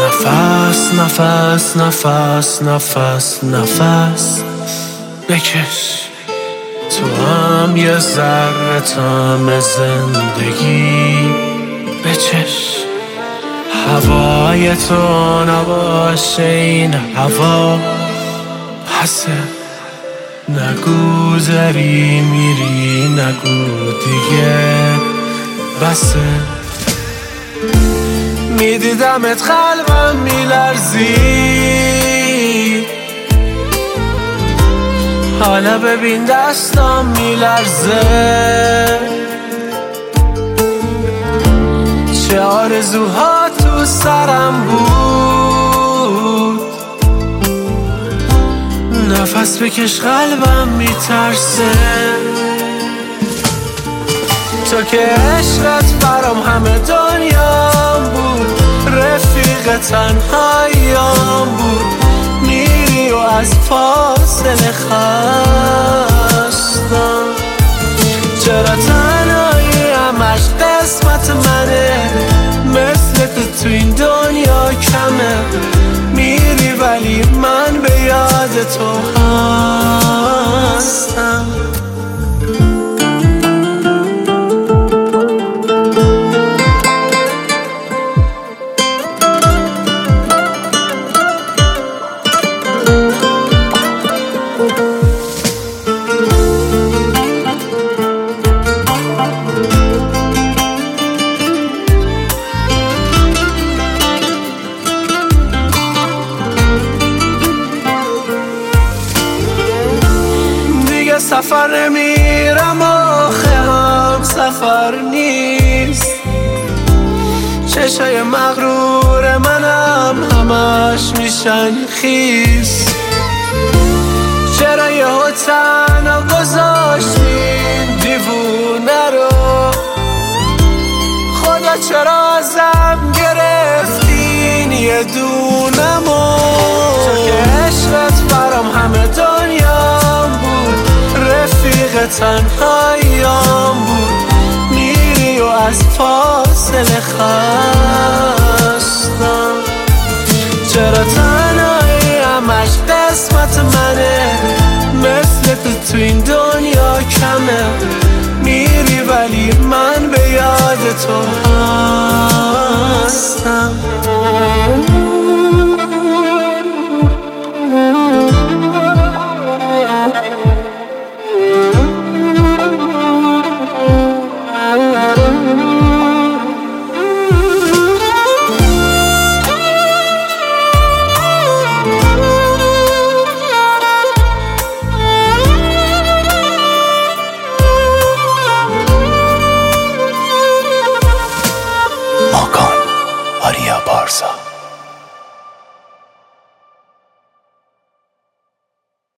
نفس نفس نفس نفس نفس بکش، تو هم یه ذره طعم زندگی بچش. هوای تو نباشه این هوا پسه، نگو داری میری، نگو دیگه بسه. میدیدمت قلبم میلرزی، حالا ببین دستم میلرزه. چه آرزوها تو سرم بود، نفس بکش قلبم میترسه. تو که عشقت برام همه دنیام بود، رفیق تنهاییام بود. میری و از فاصله خستم، چرا تنهایی همش قسمت منه؟ مثل تو این دنیا کمه، میری ولی من به یاد تو هستم. سفر نمیرم آخه هم سفر نیست، چشای مغرور منم همش میشن خیس. چرا یهو تنها گذاشتین دیوونه رو؟ خدا چرا ازم گرفتین یه دونمو؟ تو که عشقت برام همه دنیام بود، رفیق تنهاییام بود. میری و از فاصله خستم، چرا تنهایی همش قسمت منه؟ مثل تو این دنیا کمه، میری ولی من به یاد تو هستم.